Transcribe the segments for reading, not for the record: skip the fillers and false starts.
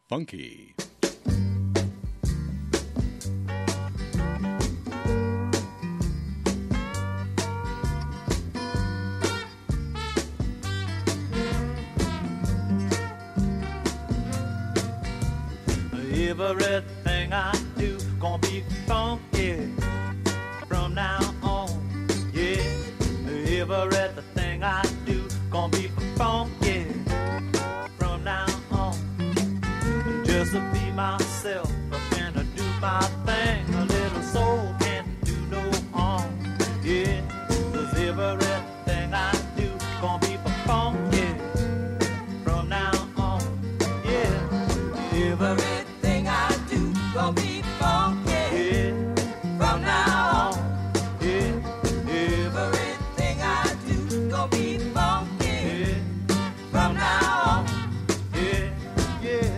Funky. Everything I do gonna be funky from now on. Yeah, everything I do gonna be funky from now on. Just to be myself and to do my thing. A little soul can't do no harm. Yeah, 'cause everything I do gonna be funky from now on. Yeah, everything I do gonna be funky, yeah, from now on. Yeah, everything I do gonna be funky, yeah, from now on. Yeah, yeah.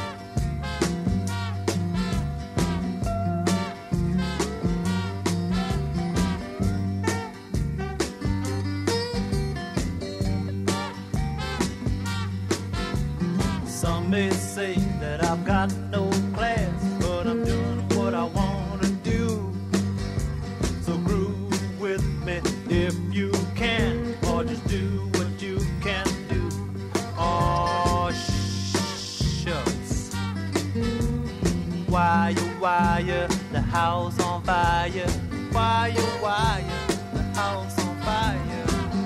Some may say that I've got no class, but I'm doing what I want to do. So groove with me if you can, or just do what you can do. Oh, shucks. Wire, the house on fire. Wire, the house on fire.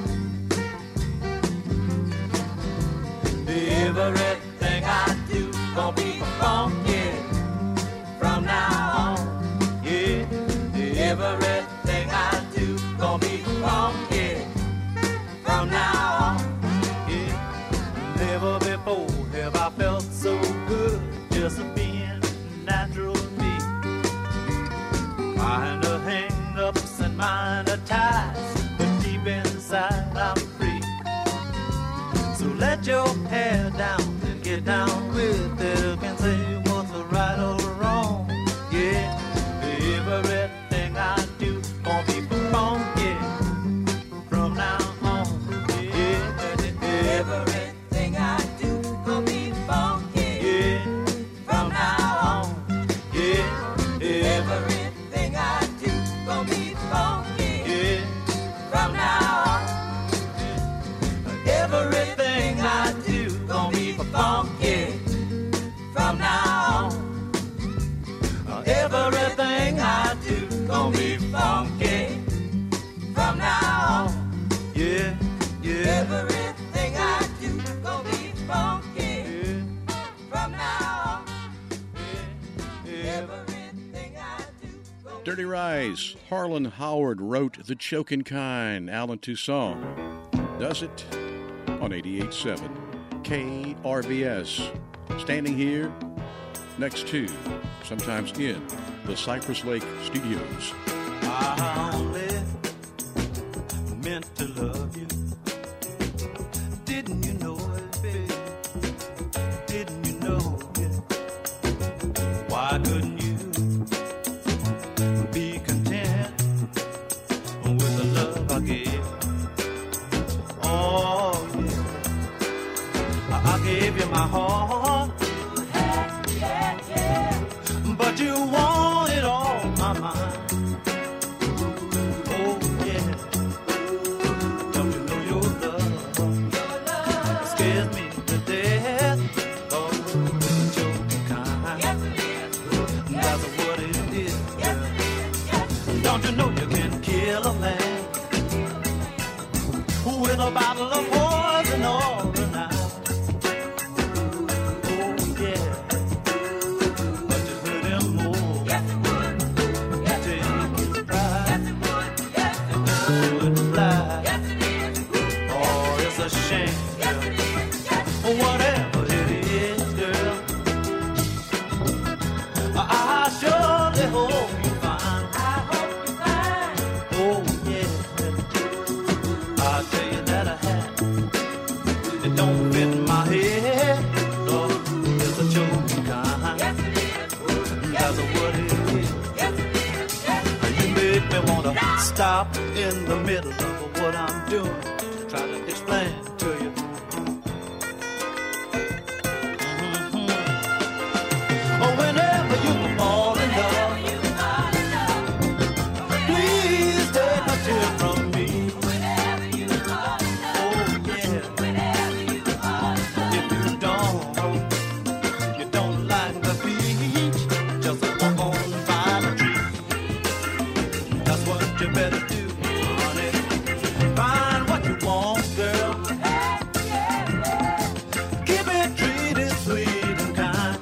Everything I do gonna be funky from now on. Yeah, everything I do gonna be funky from now on. Yeah, never before have I felt so good just being natural me. Minor hang-ups and minor ties, but deep inside I'm free. So let your hair down and get down with it. You can say what's right or wrong. Yeah, everything I do gonna be funky from now on. Yeah, everything I do gonna be funky, yeah, from now on. Yeah, everything I do gonna be funky, yeah, from now on. Everything I do gonna be funky from now on. Everything I do gonna be funky from now on. Yeah, yeah. Everything I do gonna be funky, yeah, from now on. Yeah, everything I do gonna be Dirty Rice. Harlan Howard wrote The Chokin' Kind. Alan Toussaint does it on 88.7 KRBS. Standing here next to, sometimes in, the Cypress Lake Studios. I only meant to love you. Didn't you know it, baby? Didn't you know it? Why couldn't you be content with the love I gave? Oh, yeah. I gave you my heart. But you want it on my mind. Oh, yeah. Don't you know your love scares me to death? Oh, it's your kind. Yes, it is. That's what it is. Yes, it is. Yes. Don't you know you can kill a man with a bottle of poison or a knife? Whatever it is, girl, I surely hope you find. I hope you find. Oh yeah, I tell you that I have. It don't fit my head. Lord, it's a choking kind. Yes it is. That's what it is. Yes it is. Yes. You make me wanna stop in the middle of what I'm doing, try to explain to you. Oh, whenever you fall in love, please take a tear from me. Oh, yeah. If you don't like the beach, just walk on by the tree. That's what you better do, honey. Find what you want, girl. Keep it treated sweet and kind.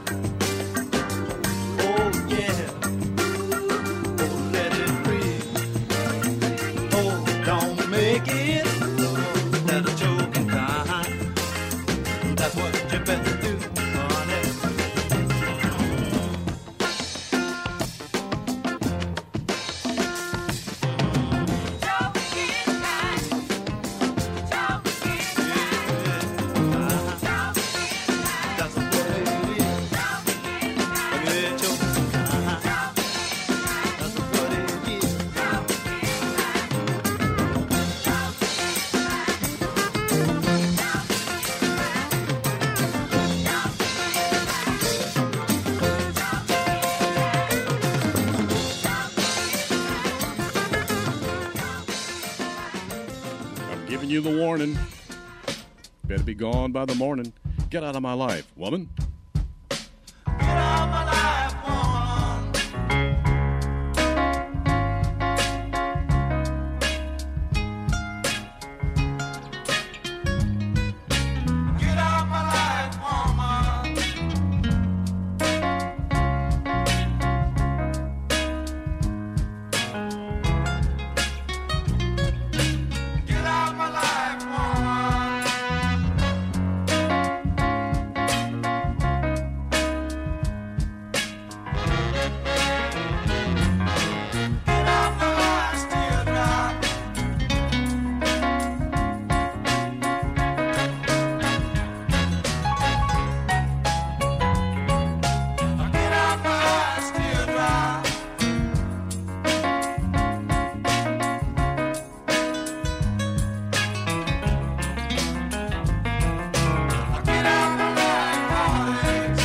Oh, yeah. Oh, let it breathe. Oh, don't make it let a choking kind. That's what you better do, honey. That's what it is. Yeah, choking kind. That's what it is. I'm giving you the warning. Better be gone by the morning. Get out of my life, woman. Get out my life, woman. Get out my life, woman. Get out my life, woman. Get out my life, teardrop. Get out my eyes, teardrop. Get out my life, heartaches.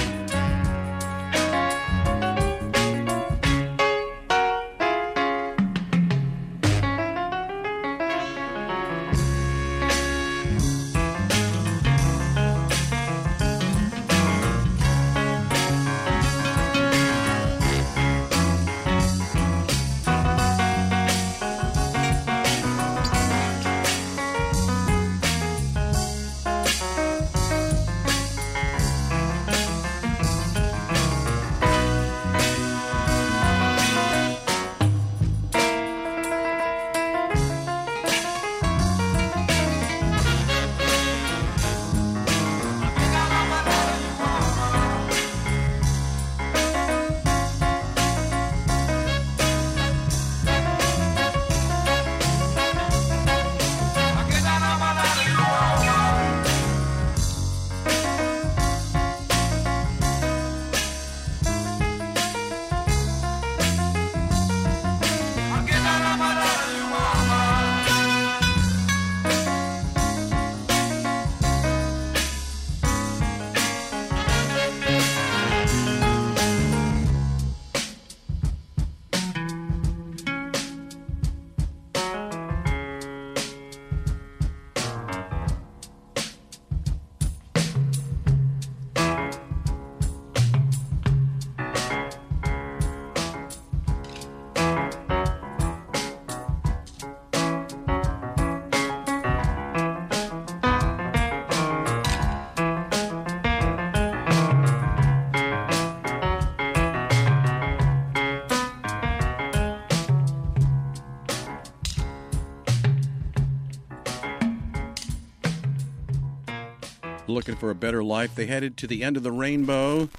Looking for a better life, they headed to the end of the Rainbow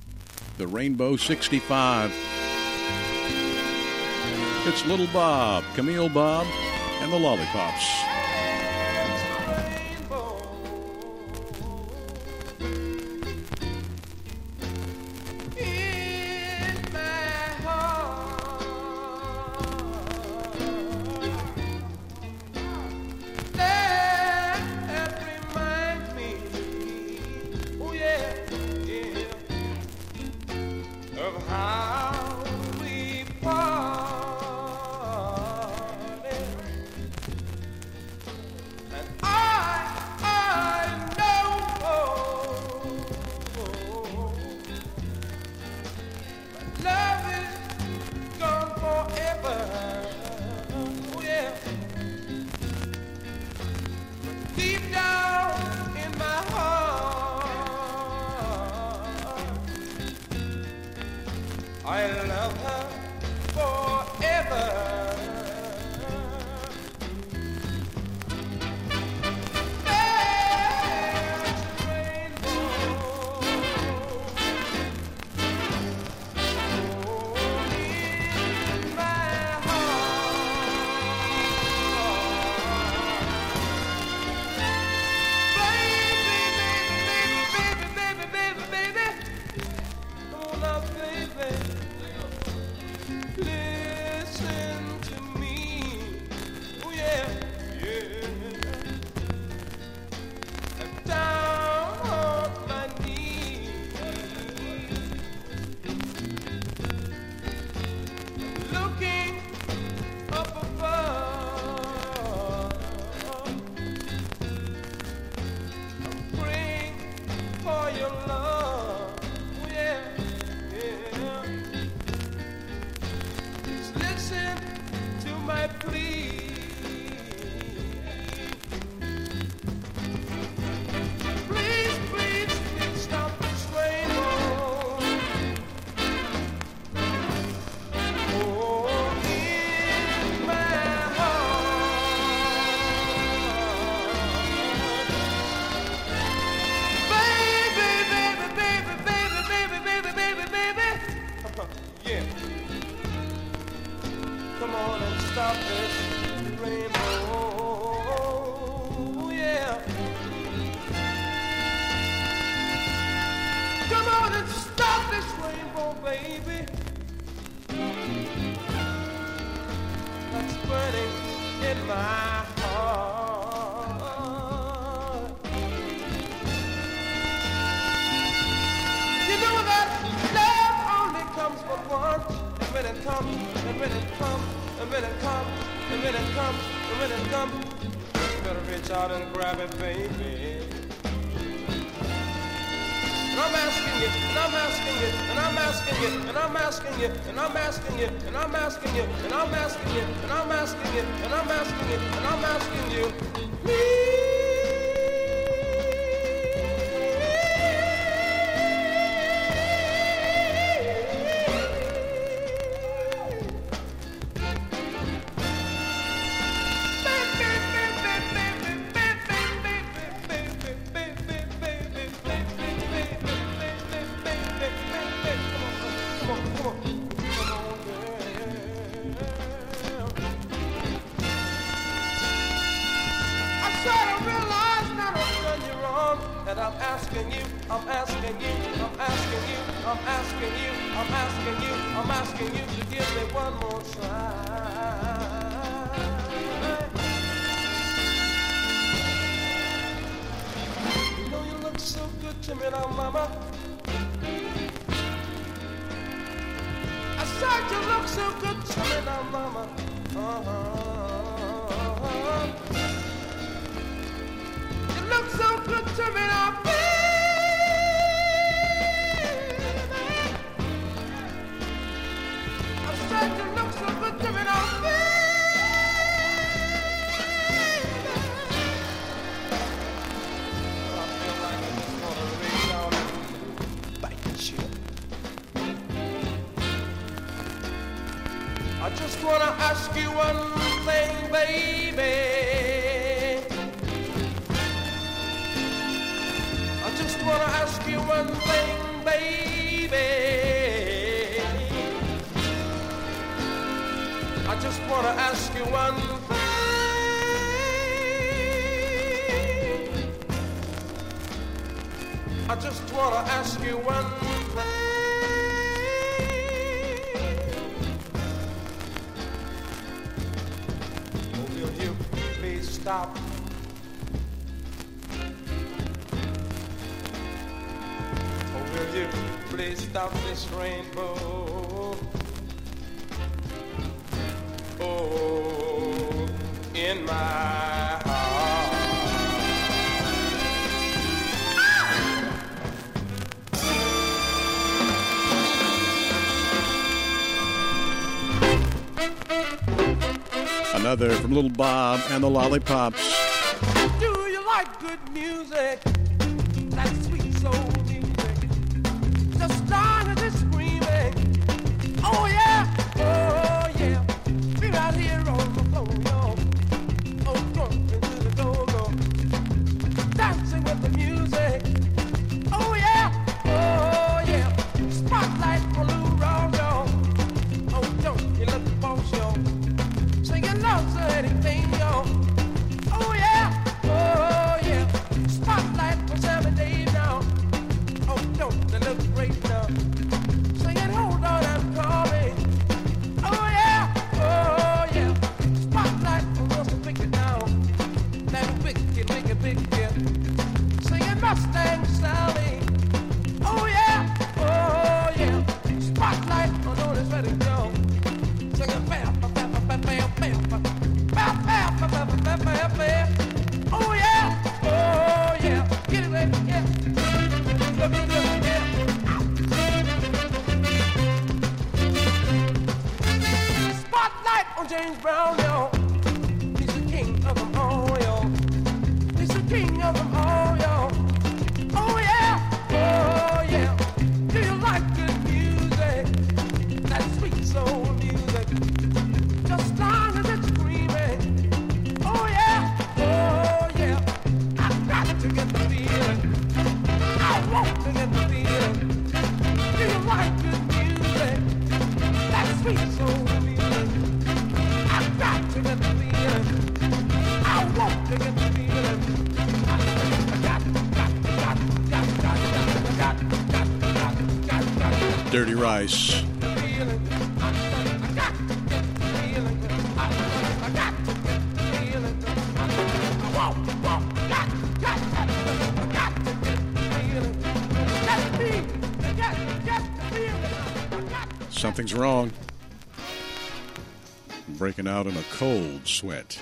65. It's Little Bob, Camille Bob, and the Lollipops. I love her forever. Another from Little Bob and the Lollipops. Do you like good music? That sweet soul music. Just long as it's screaming. James Brown, yo. He's the king of them all, yo. He's the king of them all, yo. Oh yeah, oh yeah. Do you like good music? That sweet soul music. Just long as it's screaming. Oh yeah, oh yeah. I've got to get the feeling. I want to get the feeling. Do you like good music? That sweet soul music. I've got to get the feeling. I want to get the feeling. Dirty Rice. Something's wrong. I'm breaking out in a cold sweat.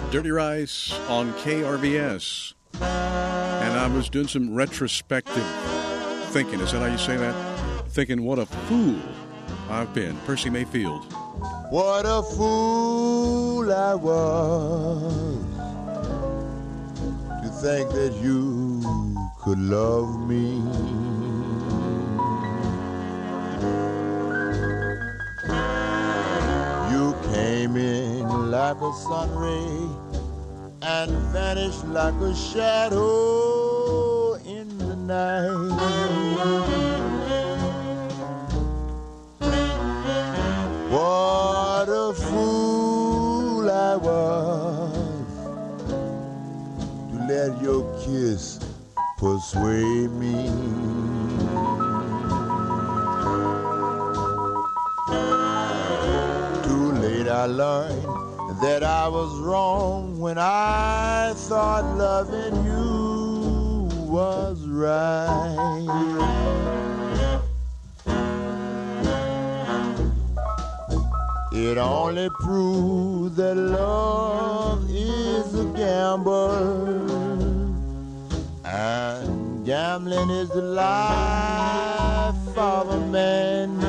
Dirty Rice on KRVS. And I was doing some retrospective thinking. Is that how you say that? Thinking what a fool I've been. Percy Mayfield. What a fool I was to think that you could love me. You came in like a sun ray and vanished like a shadow in the night. What a fool I was to let your kiss persuade me. Too late I learned that I was wrong when I thought loving you was right. It only proves that love is a gamble, and gambling is the life of a man.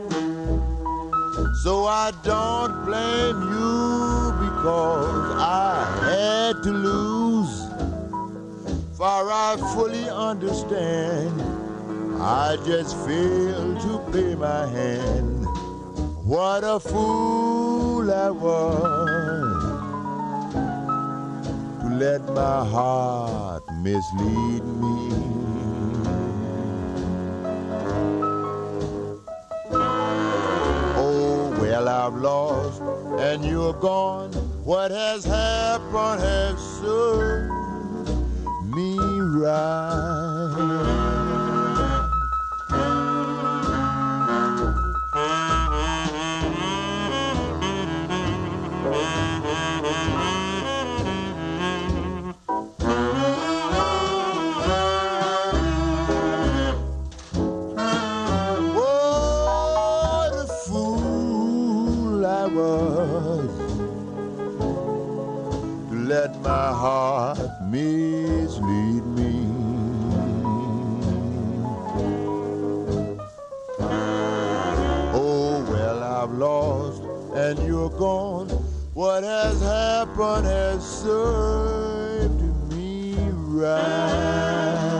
So I don't blame you because I had to lose, for I fully understand I just failed to play my hand. What a fool I was to let my heart mislead me. Oh, well, I've lost and you're gone. What has happened has served me right. Let my heart mislead me. Oh, well, I've lost and you're gone. What has happened has served me right.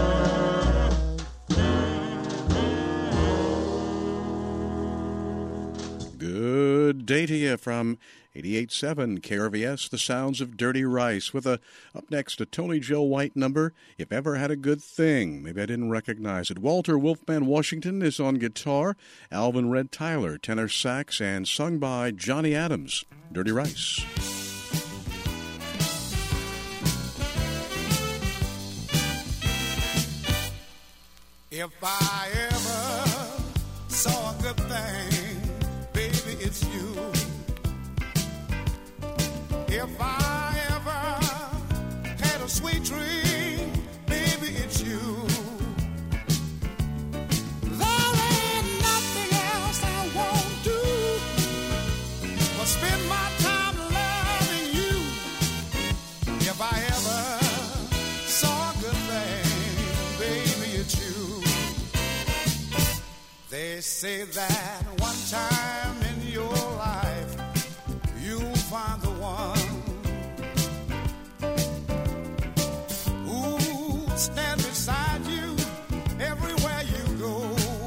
Good day to you from 88.7 KRVS, the sounds of Dirty Rice, with up next a Tony Joe White number, If Ever Had a Good Thing. Maybe I didn't recognize it. Walter Wolfman Washington is on guitar, Alvin Red Tyler, tenor sax, and sung by Johnny Adams. Dirty Rice. If I ever saw a good thing, baby, it's you. If I ever had a sweet dream, baby, it's you. There ain't nothing else I won't do but spend my time loving you. If I ever saw a good thing, baby, it's you. They say that one time in your life you'll find the one who'll stand beside you everywhere you go.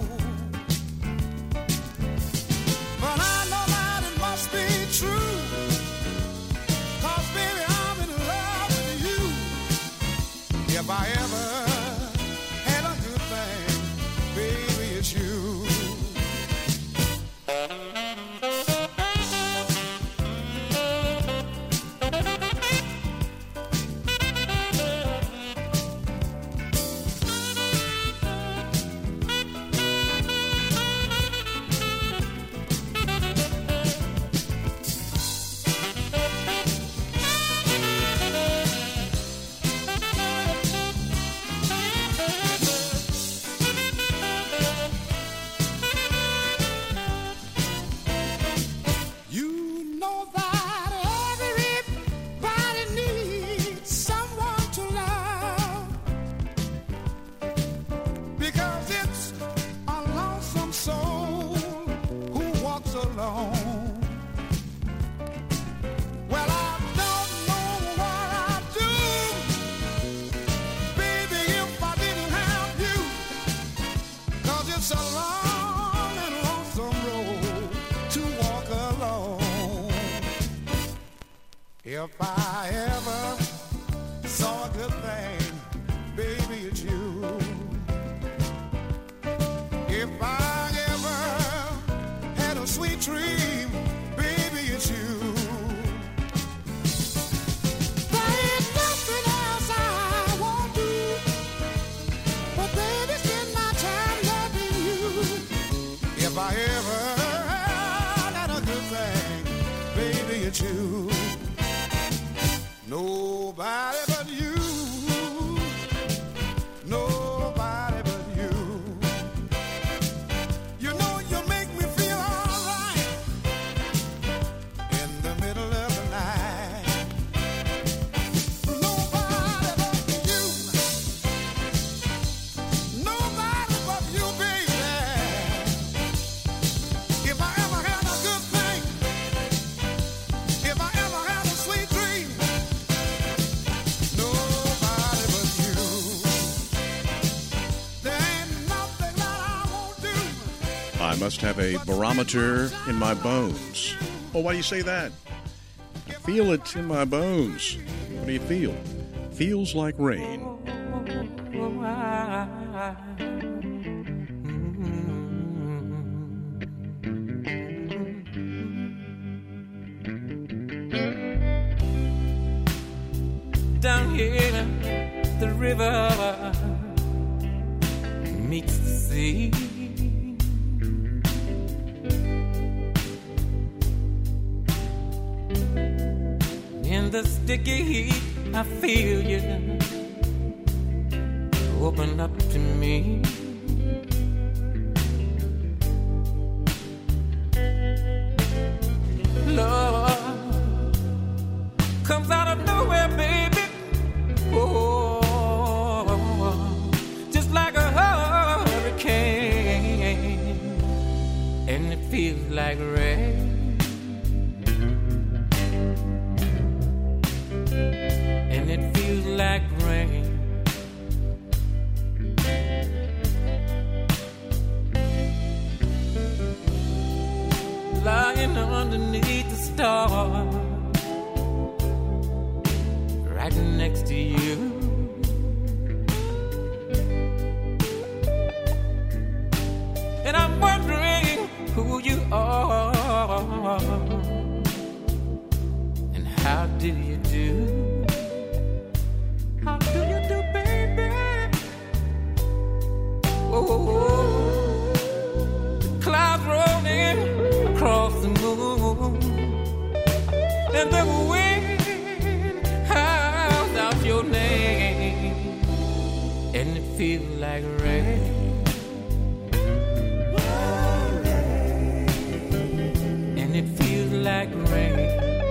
But I know that it must be true, 'cause baby I'm in love with you. If I ever had a good thing, baby it's you. If I ever saw a good thing, baby, it's you. If I ever had a sweet dream, baby, it's you. There ain't nothing else I won't do, but baby, spend my time loving you. If I ever had a good thing, baby, it's you. Nobody but you. Nobody but you. You know you make me feel alright in the middle of the night. Nobody but you. Nobody but you, baby. If I ever had a good thing, if I ever had a sweet dream, nobody but you. There ain't nothing that I won't do. I must have a barometer in my bones. Oh, why do you say that? I feel it in my bones. What do you feel? Feels like rain. Down here, the river meets the sea. In the sticky heat, I feel you open up to me. Love comes out of nowhere, baby. Oh, just like a hurricane, and it feels like rain. And it feels like rain. Lying underneath the stars, right next to you. And I'm wondering who you are and how do you do? How do you do, baby? Oh, the clouds rolling across the moon, and the wind howls out your name, and it feels like rain. And it feels like rain.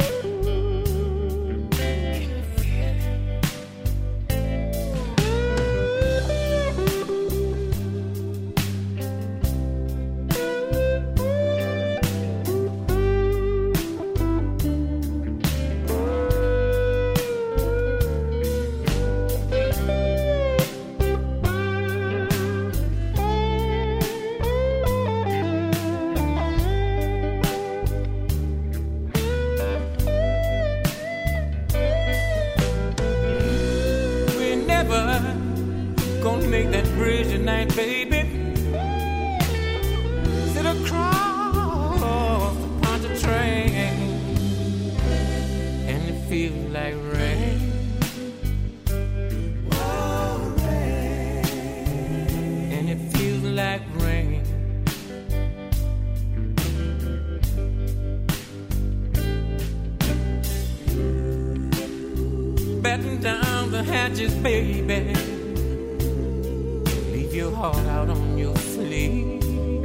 Gonna make that bridge tonight, baby. Sit across the Pontchartrain, and it feels like rain. Oh, rain. And it feels like rain. Batten down the hatches, baby. Your heart out on your sleeve.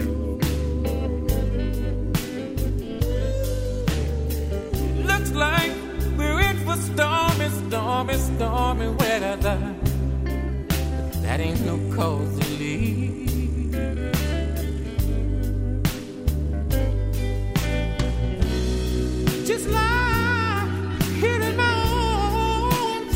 Looks like we're in for stormy, stormy, stormy weather. But that ain't no cause to leave. Just like hitting my arms,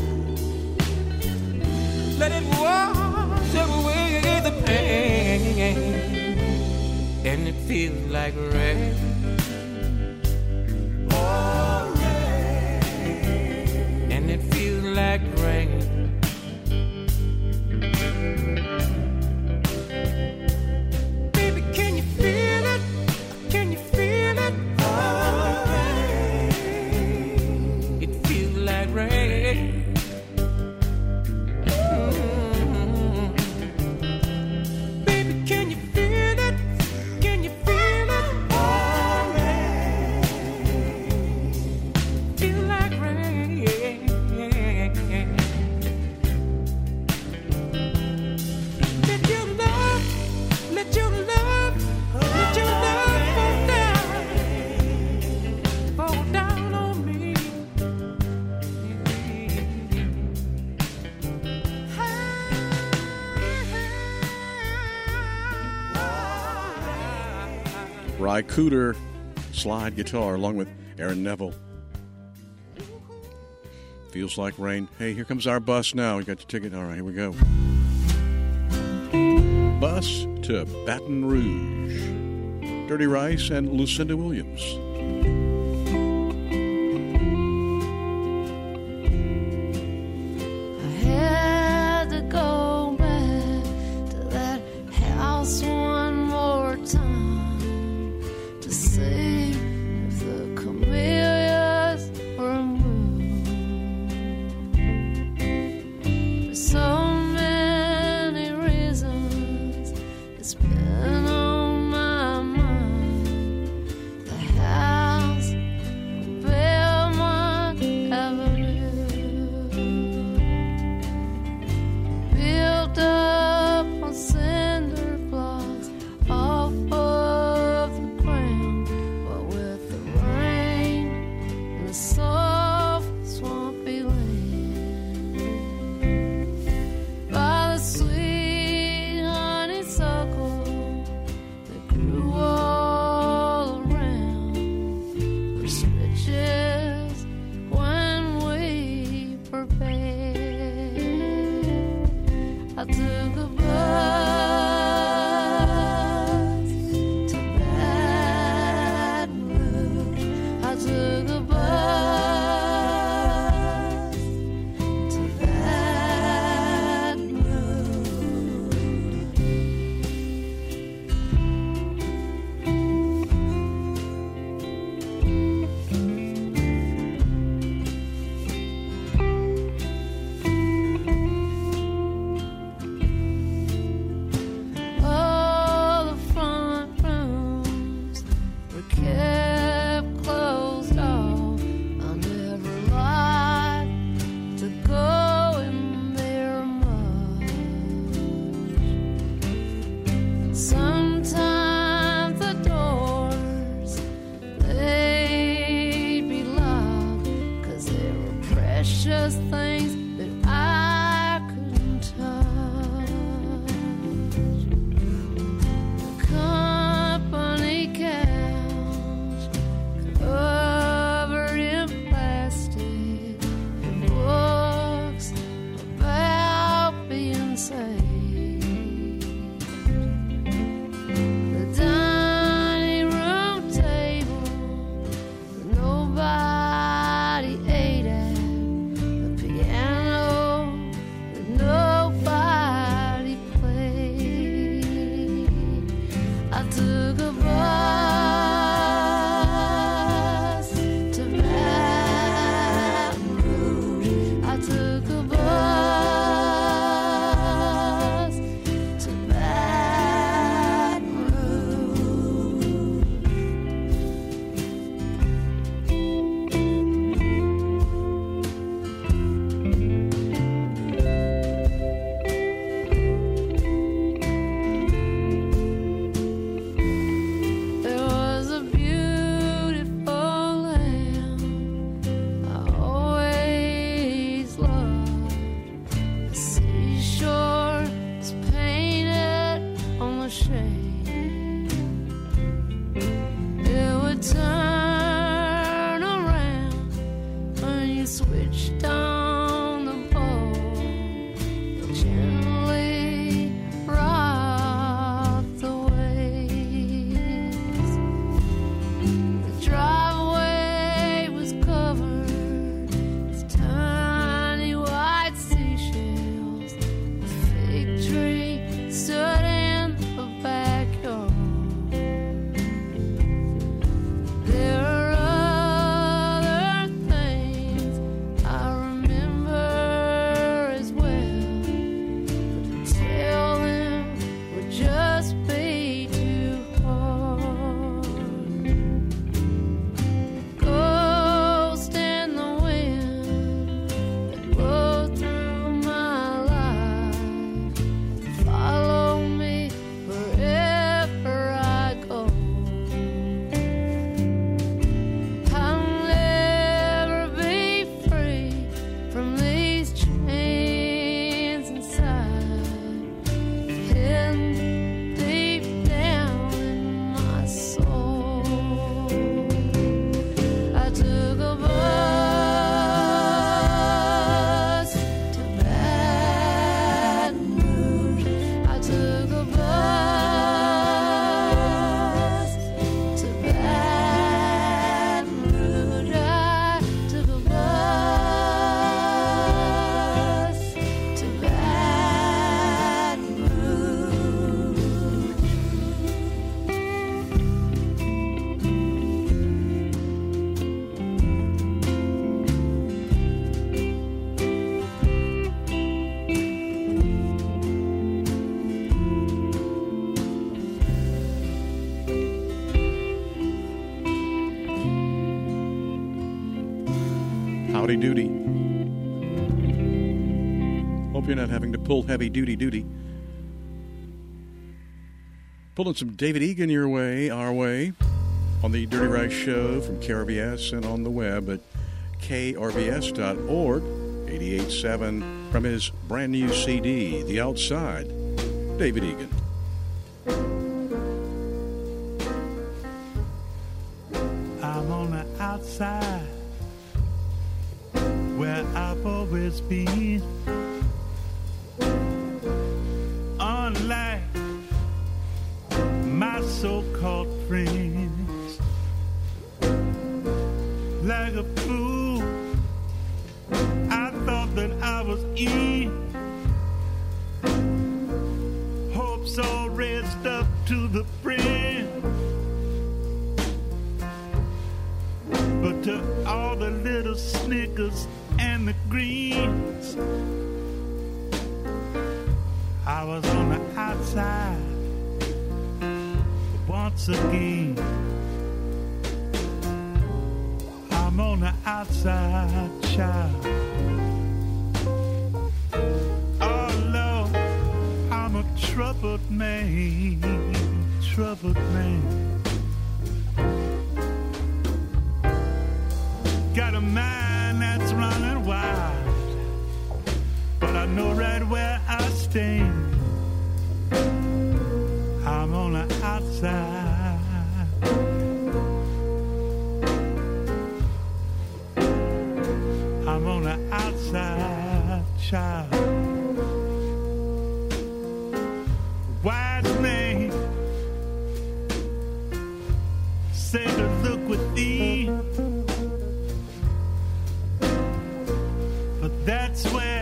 let it walk away the pain, and it feels like rain. Oh, rain. Ry Cooder slide guitar along with Aaron Neville. Feels Like Rain. Hey, here comes our bus now. We got the ticket. All right, here we go. Bus to Baton Rouge. Dirty Rice and Lucinda Williams. I had to go back to that house one more time to see if the camellias were moved. For so many reasons, it's been on my mind. The house on Belmont Avenue, built up on cinder blocks off of the ground, but with the rain and the soft swampy land, by the sweet honeysuckle that grew all around, were switches when we prepared. I took a bus to Baton Rouge. I took a bus to Baton Rouge. All the front rooms were kept closed off. I never liked to go in there much. Sometimes the doors, they'd be locked, 'cause there were precious things that I couldn't touch. The company couch covered in plastic and books about being saved. The dining room table that nobody ate at, the piano that nobody played. I took a bus to Baton Rouge. I took a bus to Baton Rouge. There was a beautiful land I always loved. The seashore is painted on the shade. It would turn around when you switched on the pole. It gently rocked the waves. The driveway was covered with tiny white seashells. The fig tree stood in the backyard. There are other things I remember. Howdy doody. Hope you're not having to pull heavy duty. Pulling some David Egan our way on the Dirty Rice Show from KRVS and on the web at krvs.org. 88.7 from his brand new CD, The Outside, David Egan. I'm on the outside where I've always been. Unlike my so-called friends, like a fool, I thought that I was in. Hopes all raised up to the brim. But to all the little Snickers and the greens, I was on the outside once again. I'm on the outside, child. Oh Lord, I'm a troubled man. Got a mind that's running wild, but I know right where I stand. I'm on the outside. I'm on the outside, child. Wise man say to look within, but that's where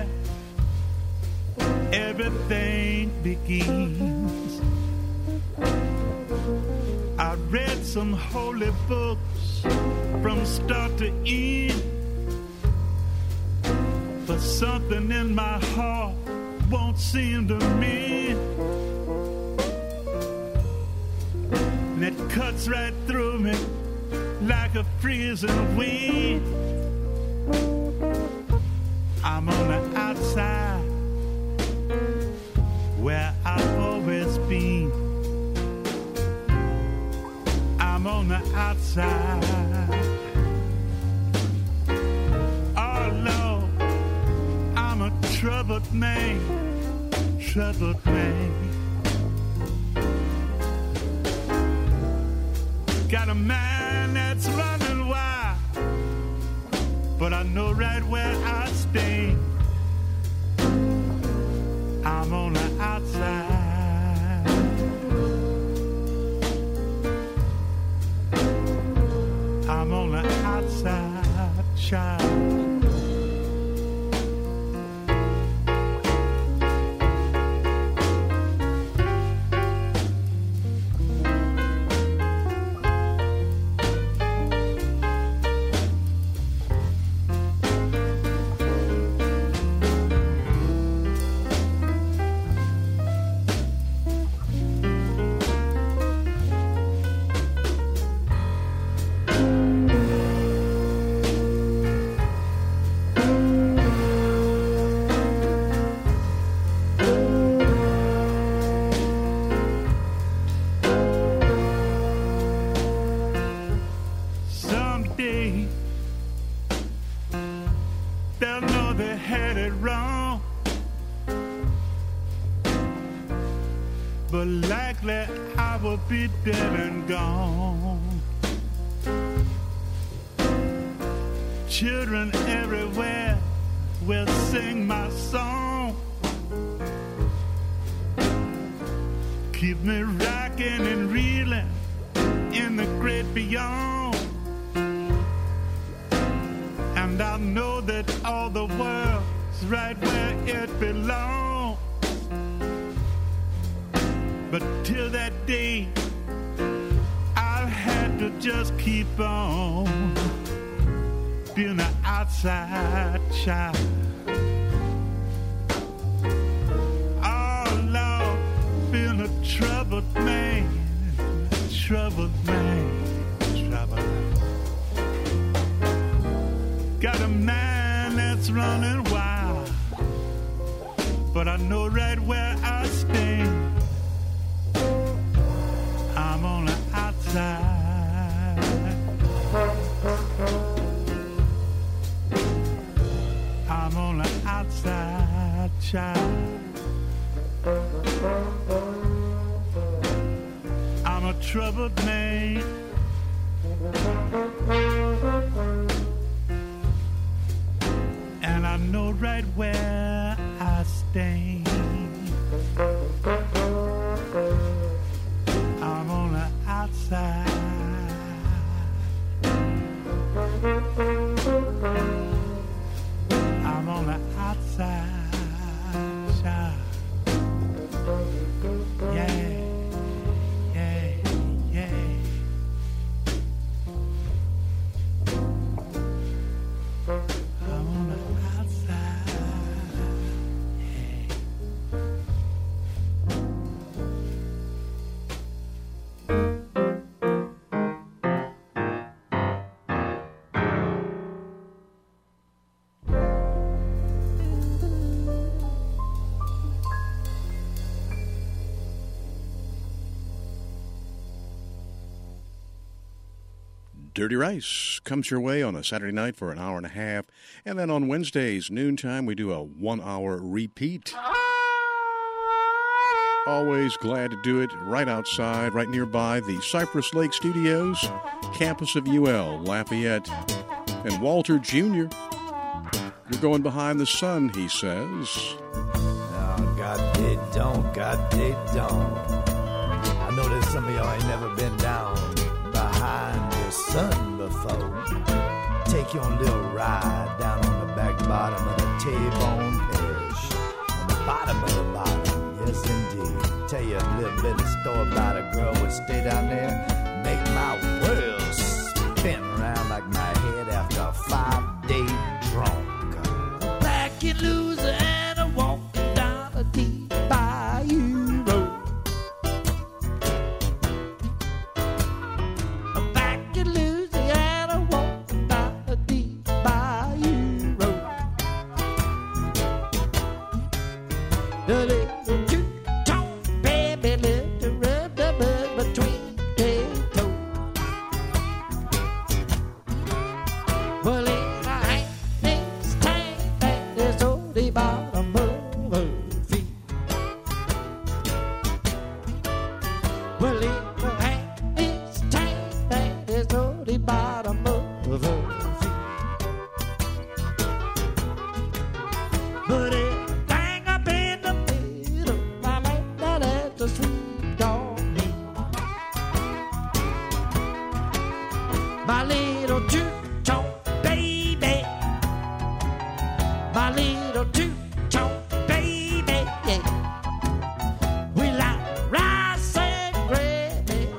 everything begins. I read some holy books from start to end, but something in my heart won't seem to mend. And it cuts right through me like a freezing wind. I'm on the outside where I've always been. I'm on the outside. Oh Lord, I'm a troubled man. Got a mind that's running wild, but I know right where I stand. I'm on the outside. I'm on the outside, child. Be dead and gone. Children everywhere will sing my song. Keep me rocking and reeling in the great beyond. And I know that all the world's right where it belongs. But till that day, I'll have to just keep on being an outside child. Oh Lord, being a troubled man. Got a man that's running wild, but I know right where I stand. I'm on the outside. I'm on the outside, child. I'm a troubled man. And I know right where I stand. I'm on the outside. I'm on the outside, child. Yeah, yeah, yeah. I'm on the outside, yeah. Dirty Rice comes your way on a Saturday night for an hour and a half. And then on Wednesdays, noontime, we do a 1 hour repeat. Always glad to do it right outside, right nearby the Cypress Lake Studios, campus of UL, Lafayette. And Walter Jr., you're going behind the sun, he says. Oh, God, they don't. I know that some of y'all ain't never been down behind the sun before. Take your little ride down on the back bottom of the T-bone Parish. On the bottom of the bottom, yes indeed. Tell you a little bit of story about a girl would stay down there, make my world spin around like my head after a 5-day drunk. Back in Louisiana, walking down a deep bayou road. Back in Louisiana, walking down a deep bayou road. The little two-tone baby lived to rub the mud between their toes. Well, in a Hank's tank that is on the bottom of her feet. Well, in a Hank's tank that is on the bottom of her feet. But everything up in the middle, my man, that's a sweet dog me. My little two-tone baby, my little two-tone baby, yeah. We like rice and gravy.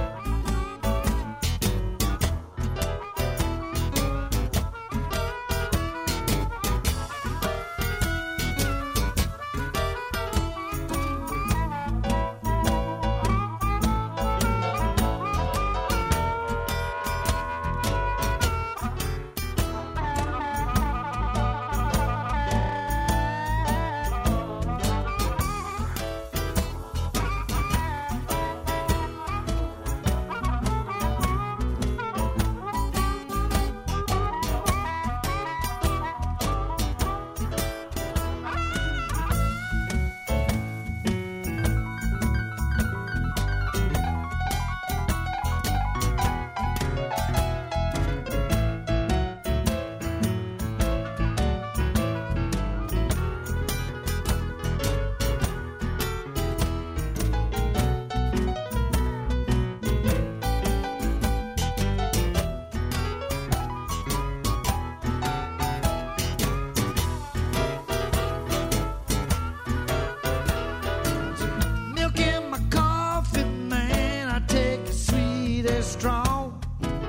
Milk in my coffee, man, I take it sweet and strong.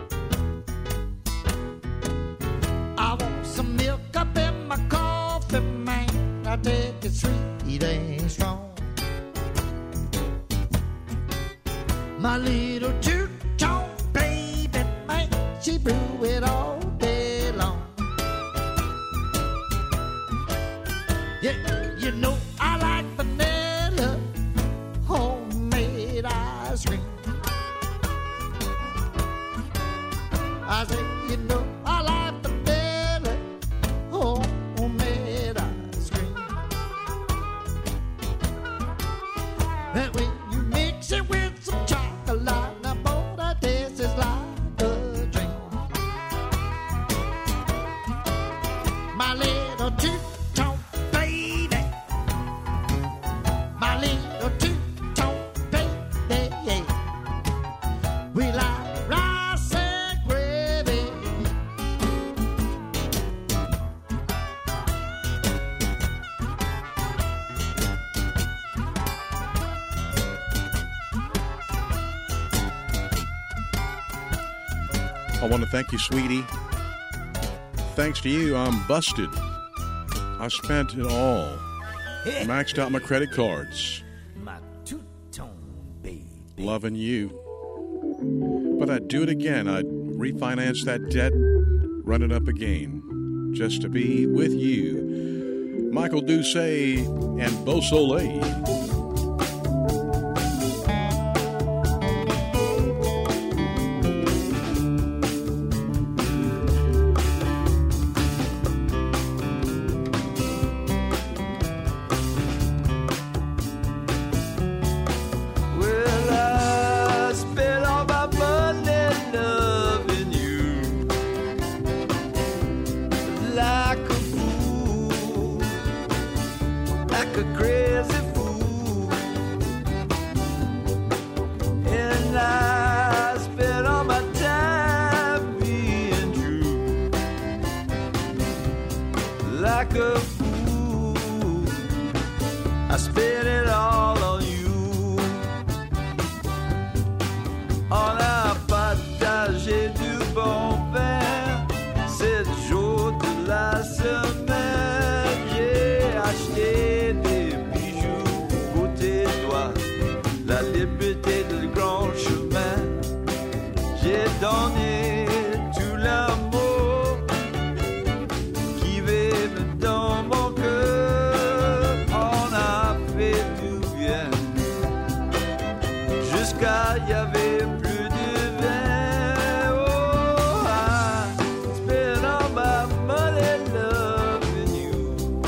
I want some milk up in my coffee, man, I take it sweet and strong. My little two-tone baby, man, she brew it all day long. my little two-tone baby, my little two-tone baby, yeah. We like rice and gravy. I want to thank you, sweetie. Thanks to you, I'm busted. I spent it all. Maxed out my credit cards. My two-tone baby. Loving you. But I'd do it again. I'd refinance that debt, run it up again, just to be with you. Michael Doucet and Beau Soleil. Well, I spent all my money loving you like a fool, like a crazy fool. And I spent all my time being true like a fool. I spent it all on you. On a partagé du bon vin 7 jours de la semaine. J'ai acheté des bijoux pour tes doigts, la liberté du grand chemin. J'ai donné tout l'amour qui vive dans mon cœur. On a fait du bien jusqu'à y avait plus de vin. Oh, I spent all my money loving you.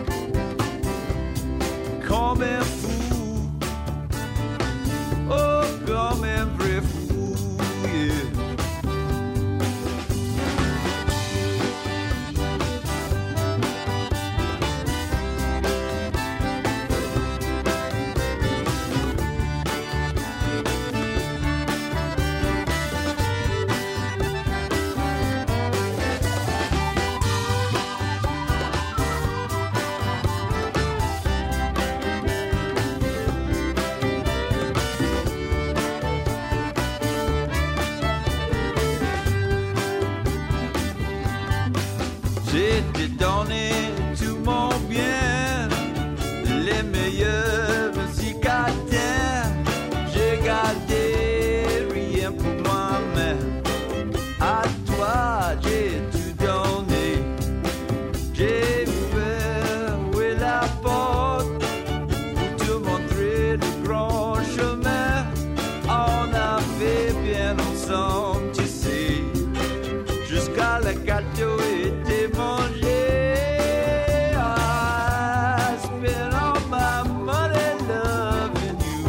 Comme un fou, oh, comme un vrai fou, yeah. J'ai te donné tout mon bien, les meilleures musiques à terre. J'ai gardé rien pour moi-même. À toi, j'ai tout donné. J'ai fermé la porte pour te montrer le grand chemin. On avait bien ensemble, tu sais, jusqu'à la gâteau était mangé. I spent all my money loving you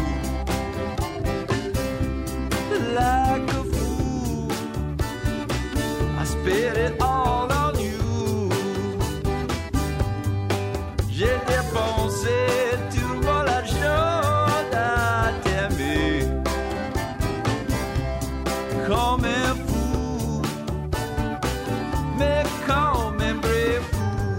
like a fool. I spent it all on you. J'ai dépensé tout mon argent à t'aimer comme un fou, mais comme un vrai fou.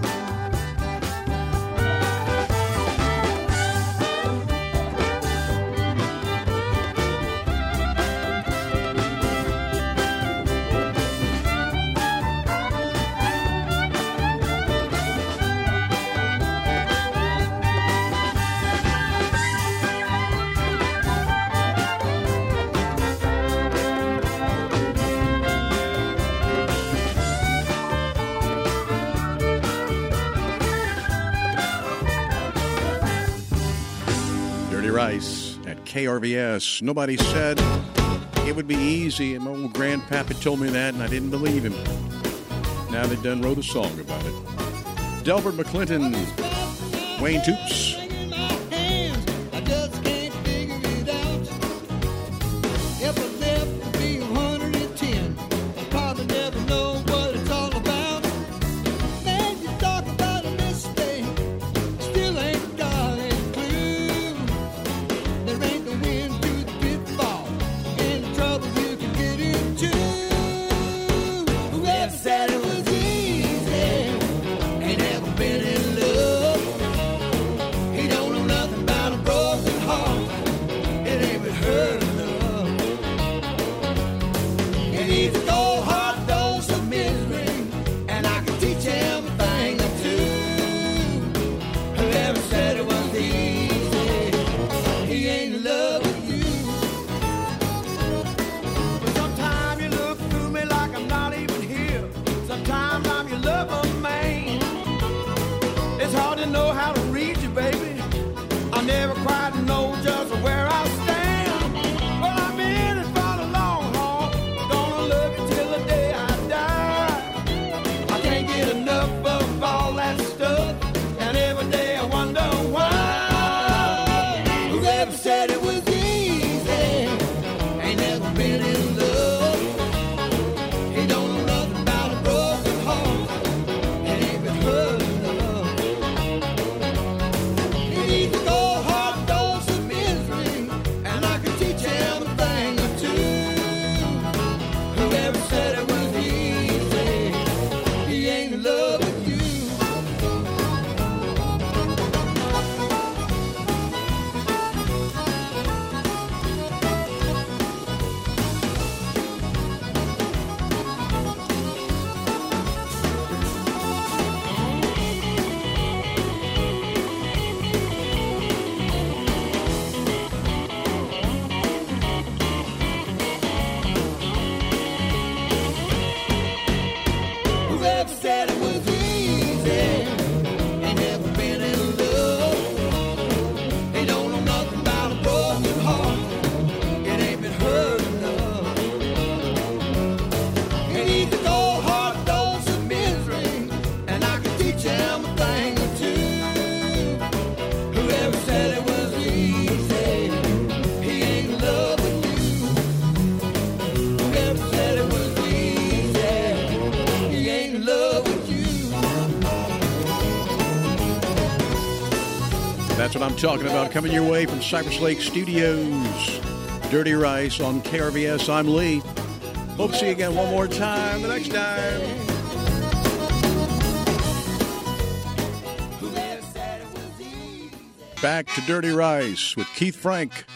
Dirty Rice at KRVS. Nobody said it would be easy, and my old grandpappy told me that, and I didn't believe him. Now they done wrote a song about it. Delbert McClinton, Wayne Toops. I just can't figure it out. If I left to be 110, I probably never know what it's all about. Man, you love a man. It's hard to know how to read you, baby. I never quite know just where I stand. Well, I'm in it for the long haul. Gonna love you till the day I die. I can't get enough of all that stuff, and every day I wonder why. Whoever said it was easy ain't never been in love. He don't know nothing about a broken heart, and ain't been hurt enough. He needs a cold hard dose of misery, and I can teach him a thing or two. Whoever said it was easy, he ain't in love with you. Whoever said it was easy ain't never been in love. He don't know nothing about a broken heart. It ain't been hurt enough. He needs a cold hard dose of misery, and I can teach him a thing or two. Whoever said it was easy, he ain't in love with you. Whoever said it was easy, he ain't in love with you. That's what I'm talking about, coming your way from Cypress Lake Studios. Dirty Rice on KRVS. I'm Lee. Hope to see you again one more time the next time. Whoever said it was easy. Back to Dirty Rice with Keith Frank.